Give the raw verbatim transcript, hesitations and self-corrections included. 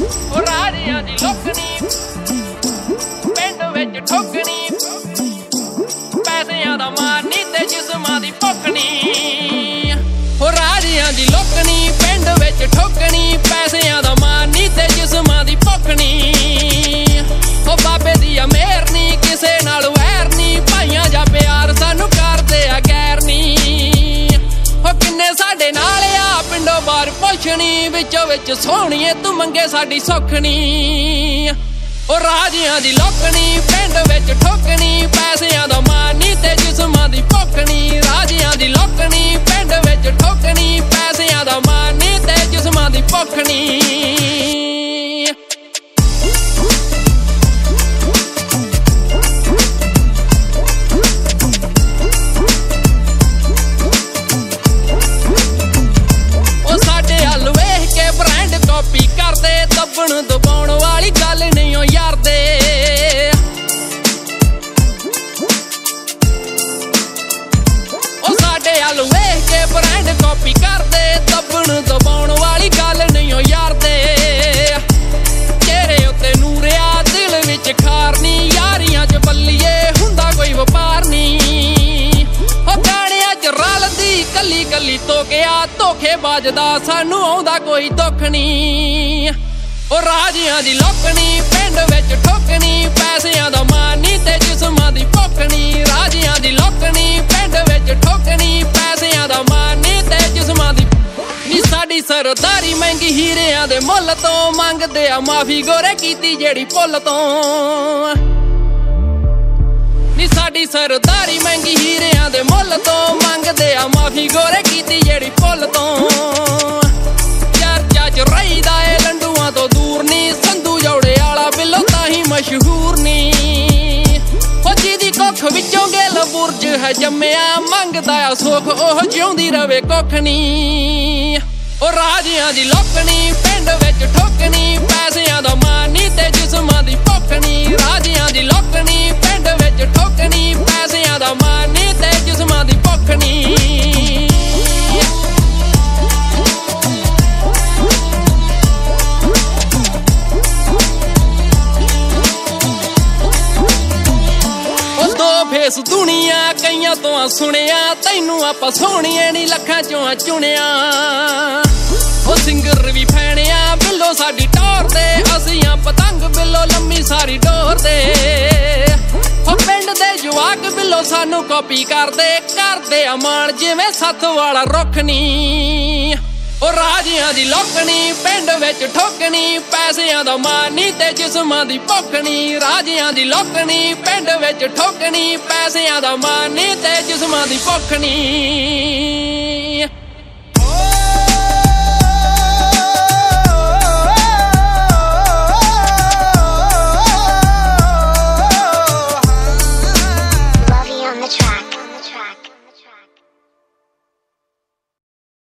ਉਹ ਰਾਜਿਆਂ ਦੀ ਲੋਕਣੀ ਪਿੰਡ ਵਿੱਚ ਠੋਕਣੀ, ਪੈਸਿਆਂ ਦਾ ਮਾਰ ਨੀ ਤੇ ਜਿਸਮਾਂ ਦੀ ਭੁੱਖ ਨੀ। ਉਹ ਰਾਜਿਆਂ ਦੀ ਲੋਕਣੀ ਪਿੰਡ ਵਿੱਚ ਠੋਕਣੀ, ਪੈਸਿਆਂ ਦਾ ਮਾਰ ਨੀ ਤੇ ਜਿਸਮਾਂ ਦੀ ਭੁੱਖ ਨੀ। ਉਹ ਬਾਬੇ ਦੀ ਆ ਮਿਹਰ ਨੀ, ਕਿਸੇ ਨਾਲ ਵੈਰ ਨੀ, ਭਾਈਆਂ ਜਾਂ ਪਿਆਰ ਸਾਨੂੰ ਕਰਦੇ ਆ ਗੈਰ ਨੀ। ਉਹ ਕਿੰਨੇ ਸਾਡੇ ਨਾਲ ਆ ਪਿੰਡੋਂ ਬਾਹਰ ਪੁੱਛਣੀ, ਵਿੱਚੋਂ ਵਿੱਚ ਸੋਹਣੀਏ ਤੂੰ ਮੰਗੇ ਸਾਡੀ ਸੁੱਖ ਨੀ। ਉਹ ਰਾਜਿਆਂ ਦੀ ਲੋਕਣੀ ਪਿੰਡ ਵਿੱਚ ਠੋਕਣੀ, ਪੈਸਿਆਂ ਦਾ ਮਾਰ ਨੀ ਤੇ ਜਿਸਮਾਂ ਦੀ ਭੁੱਖ ਨੀ। ਰਾਜਿਆਂ ਦੀ ਲੋਕਣੀ ਪਿੰਡ ਵਿੱਚ ਠੋਕਣੀ, ਪੈਸਿਆਂ ਦਾ ਮਾਰ ਨੀ ਤੇ ਜਿਸਮਾਂ ਦੀ ਭੁੱਖ ਨੀ। ਕਾਪੀ ਕਰਦੇ ਦੱਬਣ ਦਬਾਉਣ ਵਾਲੀ ਗੱਲ ਨਹੀਂ ਓ ਯਾਰ ਦੇ। ਉਹ ਸਾਡੇ ਹਲ ਵੇਖ ਕੇ ਬ੍ਰਾਂਡ ਕਾਪੀ ਕਰਦੇ ਦੱਬਣ ਦਬਾਉਣ ਵਾਲੀ ਗੱਲ ਨਹੀਂ ਓ ਯਾਰ ਦੇ। ਚਿਹਰੇ ਉੱਤੇ ਨੂਰਿਆ ਦਿਲ ਵਿੱਚ ਖਾਰ ਨੀ, ਯਾਰੀਆਂ ਚ ਬੱਲੀਏ ਹੁੰਦਾ ਕੋਈ ਵਪਾਰ ਨੀ। ਉਹ ਗਾਣਿਆਂ ਚ ਰਲਦੀ ਕੱਲੀ ਕੱਲੀ ਤੋਕਿਆ, ਧੋਖੇਬਾਜ਼ ਦਾ ਸਾਨੂੰ ਆਉਂਦਾ ਕੋਈ ਦੁੱਖ ਨੀ। ਉਹ ਰਾਜਿਆਂ ਦੀ ਲੋਕਣੀ ਪਿੰਡ ਵਿੱਚ ਠੋਕਣੀ, ਪੈਸਿਆਂ ਦਾ ਮਾਰ ਨੀ ਤੇ ਜਿਸਮਾਂ ਦੀ ਭੁੱਖ ਨੀ। ਰਾਜਿਆਂ ਦੀ ਲੋਕਣੀ ਪਿੰਡ ਵਿੱਚ ਠੋਕਣੀ, ਪੈਸਿਆਂ ਦਾ ਮਾਰ ਨੀ ਤੇ ਜਿਸਮਾਂ ਦੀ ਨੀ। ਸਾਡੀ ਸਰਦਾਰੀ ਮਹਿੰਗੀ ਹੀਰਿਆਂ ਦੇ ਮੁੱਲ ਤੋਂ, ਮੰਗਦੇ ਆ ਮਾਫੀ ਗੋਰੇ ਕੀਤੀ ਜਿਹੜੀ ਭੁੱਲ ਤੋਂ ਨੀ। ਸਾਡੀ ਸਰਦਾਰੀ ਮਹਿੰਗੀ ਹੀਰਿਆਂ ਦੇ ਮੁੱਲ ਤੋਂ, ਮੰਗਦੇ ਆ ਮਾਫੀ ਗੋਰੇ ਕੀਤੀ ਜਿਹੜੀ ਭੁੱਲ ਤੋਂ। ਚਰਚਾ ਚ ਰਹੀਦਾ ਏ ਲੰਡੂਆਂ ਤੋਂ ਦੂਰ ਨੀ, ਸੰਧੂ ਜੋੜੇ ਵਾਲਾ ਬਿੱਲੋ ਤਾਂ ਹੀ ਮਸ਼ਹੂਰ ਨੀ। ਉਹ ਜਿਹਦੀ ਕੁੱਖ ਵਿੱਚੋਂ ਗਿੱਲ ਬੁਰਜ ਹੈ ਜੰਮਿਆ, ਮੰਗਦਾ ਆ ਸੁੱਖ ਉਹ ਜਿਉਂਦੀ ਰਵੇ ਕੁੱਖ ਨੀ। ਉਹ ਰਾਜਿਆਂ ਦੀ ਲੋਕਣੀ ਪਿੰਡ ਵਿੱਚ ਠੋਕਣੀ, ਪੈਸਿਆਂ ਦਾ ਮਾਰ ਨੀ ਤੇ ਜਿਸਮਾਂ ਦੀ ਭੁੱਖ ਨੀ। ਰਾਜਿਆਂ ਦੀ ਲੋਕਣੀ ਪਿੰਡ ਵਿੱਚ ਠੋਕਣੀ, ਪੈਸਿਆਂ ਦਾ ਮਾਰ ਨੀ ਤੇ ਜਿਸਮਾਂ ਦੀ ਭੁੱਖ ਨੀ। ਉਹ ਦੋ ਫੇਸ ਦੁਨੀਆ ਕਈਆਂ ਤੋਂ ਸੁਣਿਆ, ਤੈਨੂੰ ਆਪਾਂ ਸੋਹਣੀਏ ਨੀ ਲੱਖਾਂ ਚੋਂ ਚੁਣਿਆ। ਉਹ ਸਿੰਗਰ ਵੀ ਫੈਣਿਆ ਬਿੱਲੋ ਸਾਡੀ ਟੌਰ ਦੇ, ਅਸੀਂ ਆ ਪਤੰਗ ਬਿੱਲੋ ਲੰਮੀ ਸਾਰੀ ਡੋਰ ਦੇ। ਉਹ ਪਿੰਡ ਦੇ ਜਵਾਕ ਬਿੱਲੋ ਸਾਨੂੰ ਕਾਪੀ ਕਰਦੇ, ਕਰਦੇ ਅਮਾਨ ਜਿਵੇਂ ਸੱਥ ਵਾਲਾ ਰੁੱਖ ਨੀ। ਉਹ ਰਾਜਿਆਂ ਦੀ ਲੋਕਣੀ ਪਿੰਡ ਵਿੱਚ ਠੋਕਣੀ, ਪੈਸਿਆਂ ਦਾ ਮਾਰ ਨੀ ਤੇ ਜਿਸਮਾਂ ਦੀ ਭੁੱਖ ਨੀ। ਰਾਜਿਆਂ ਦੀ ਲੋਕਣੀ ਪਿੰਡ ਵਿੱਚ ਠੋਕਣੀ, ਪੈਸਿਆਂ ਦਾ ਮਾਰ ਨੀ ਤੇ ਜਿਸਮਾਂ ਦੀ ਭੁੱਖ ਨੀ।